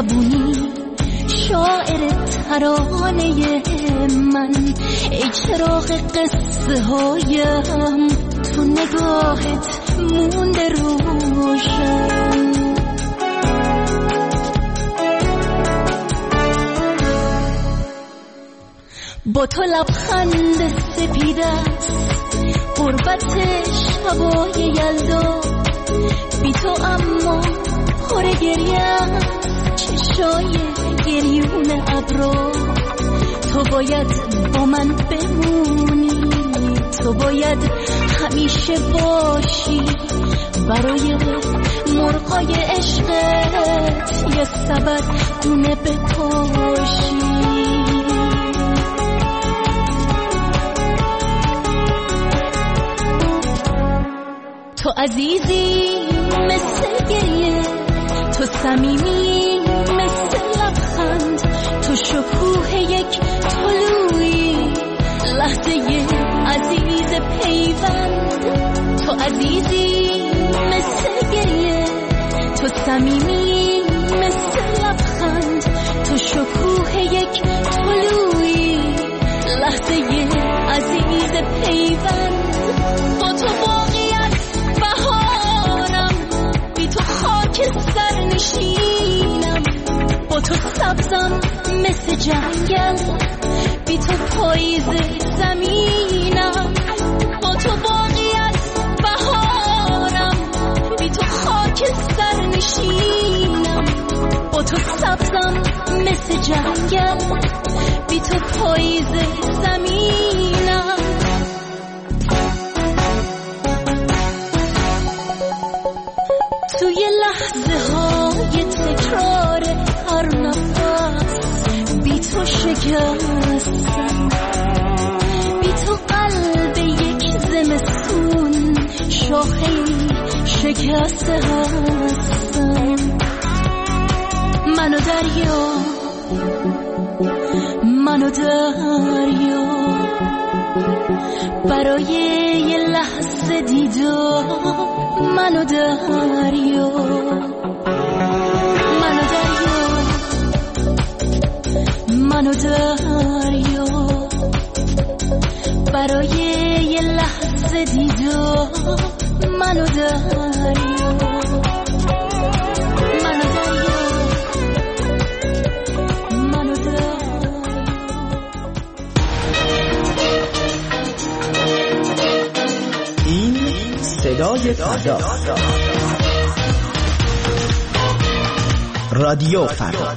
زبونی شاعر ترانه من، ای چراغ قصه هایم تو نگاهت مونده روشن. با تو لبخند سپیدست غربت شبای یلدا، بی تو اما پر گریم چشای گریون ابرا. تو باید با من بمونی، تو باید همیشه باشی، برای مرغای عشقت یه سبد دونه بپاشی. تو عزیزی مثل گریه، تو صمیمی مثل لبخند، تو شکوه یک طلوعی لحظه عزیز پیوند. تو عزیزی مثل گریه، تو صمیمی مثل لبخند، تو شکوه یک طلوعی لحظه عزیز پیوند. با تو سرنشینم، با تو سبزم مثل جنگل، بی تو پاییز زمینم. با تو باقیت بهارم، بی تو خاک سرنشینم. با تو سبزم مثل جنگل، بی تو پاییز زمینم. توی لحظه های تکرار هر نفس بی تو شکستم، بی تو قلب یک زمستون شاخه شکسته هستم. منو دریا، منو دریا، برای یه لحظه دیدار. منو دریا، منو دریا، منو دریا، برای یه لحظه دیدار. منو دریا، منو دریا، منو دریا. این صدای فردا، رادیو فردا.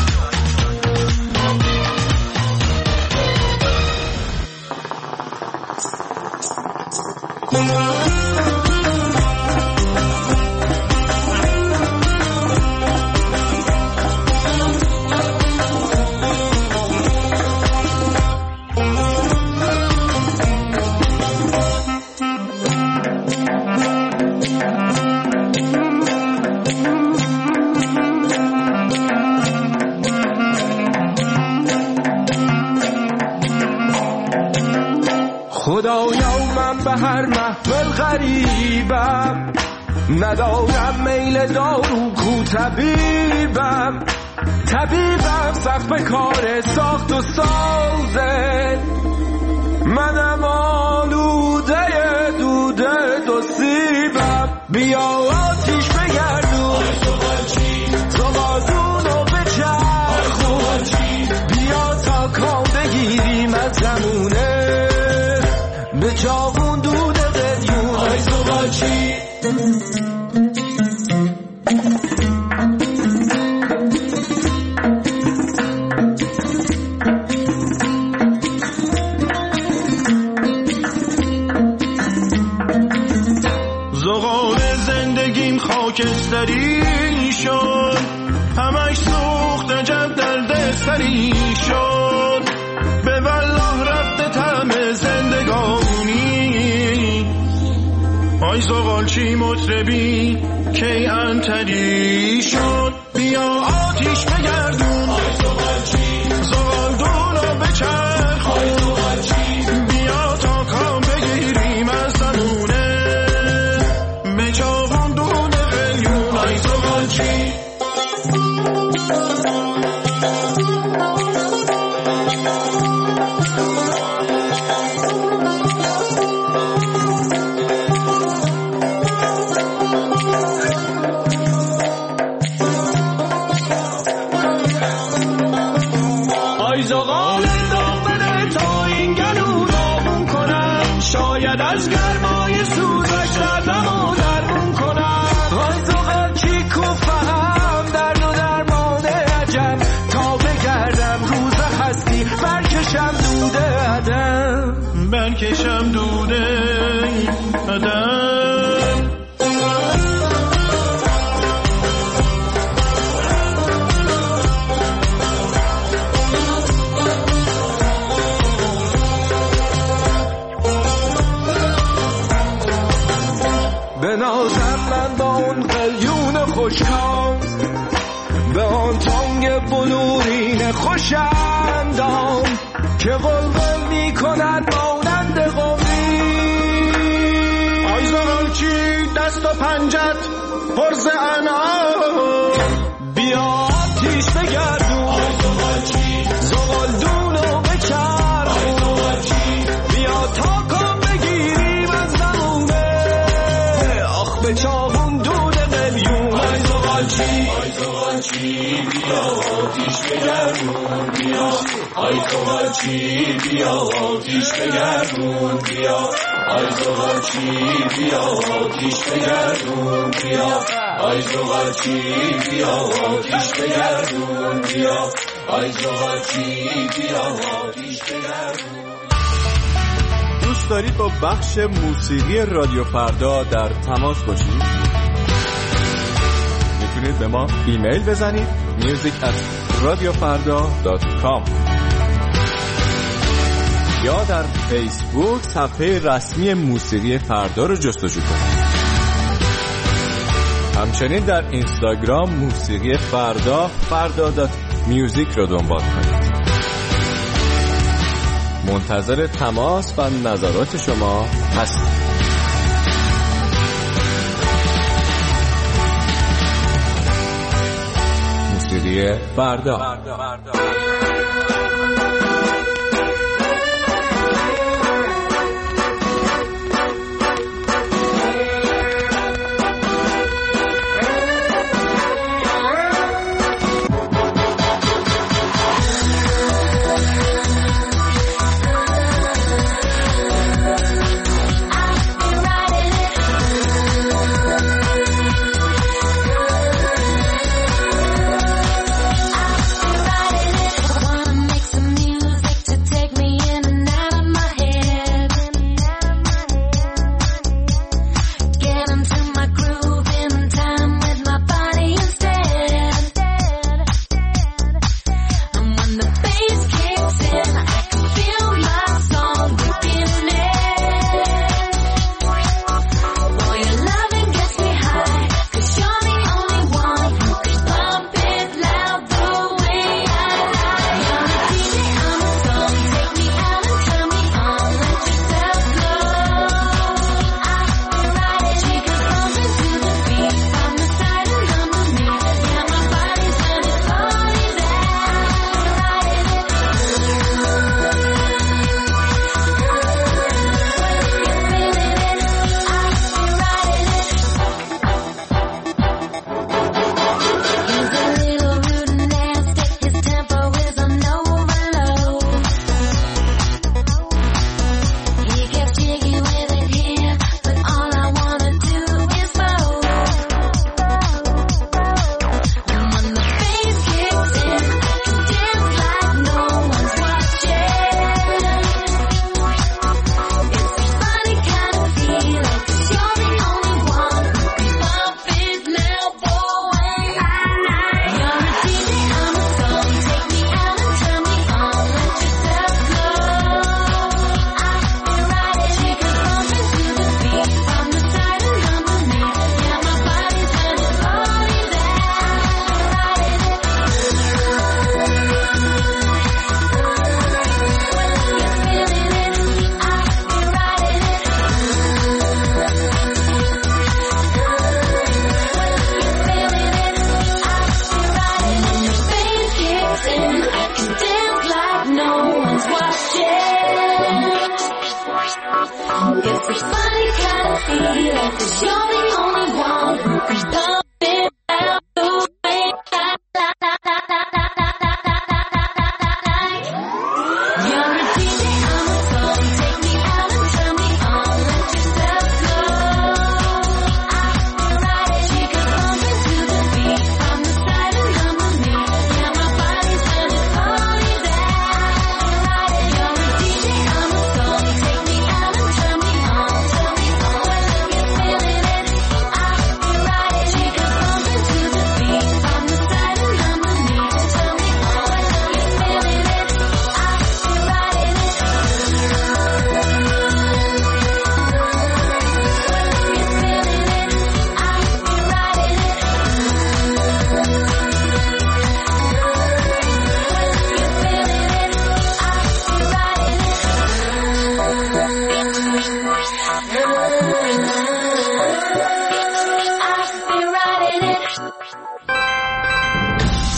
خدایا من به هر محفل غریبم، ندارم میل دارو کو طبیبم. طبیبم سخت به کار ساخت و سازه، منم آلوده دوده دو سیبم. بیا آتیش بگردون تو بازونو بچرخون، بیا تا کام بگیریم از زمونه به جاون دوده بدیون. آی زبالچی زغال زندگیم خاکستری شد، همش سوخت عجب درد سری شد. به والله رفته طعم زندگانی، آی زغالچی مطربی کی انتری شد. بیا آتیش بگردون زغال دونو بچرخون، بیا تا کام بگیریم از زمونه به جاون دون قلیون. آی زغالچی آی زغال اندام بده تا این گلو داغون کنم، شاید از گرمای سوزش دردمو درمون کنم. آی زغال چی کفهم درد و درمان عجم، تا بگردم روز هستی برکشم دوده عدم، برکشم دوده عدم. بنازم من با اون قلیون خوشکام، به آن تانگ بلورین خوشندام که قلقل می کند مانند قمری. آی زغال چی دست و پنجت پرز انعام، بیا آتیش بگردون، آی زغال چی زغال دونو بچرخون، آی زغال چی بیا تا کام بگیریم از زمونه، آخ به چاهون دود قلیون. آی زغال چی بیا آتیش بگردون بیا، آی زغال چی بیا آتیش بگردون بیا، آی زغال چی بیا آتیش بگردون بیا، آی زغال چی بیا آتیش بگردون بیا، آی زغال چی بیا آتیش بگردون. دوست دارید با بخش موسیقی رادیو فردا در تماس باشید؟ میتونید به ما ایمیل بزنید music@radiofarda.com یا در فیسبوک صفحه رسمی موسیقی فردا رو جستجو کنید. همچنین در اینستاگرام موسیقی فردا.music رو دنبال کنید. منتظر تماس و نظرات شما هستیم. موسیقی فردا.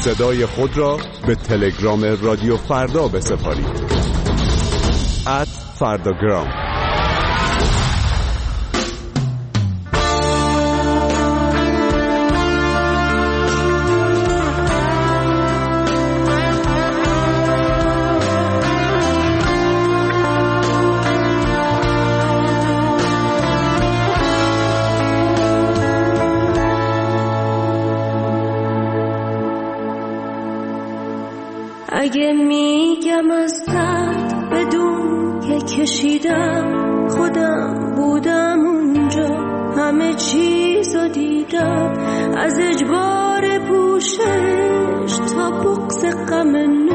صدای خود را به تلگرام رادیو فردا بسپارید. @فرداگرام. اگه میگم از درد بدون که کشیدم، خودم بودم اونجا، همه چیزو دیدم، از اجبار پوشش تا بغض غم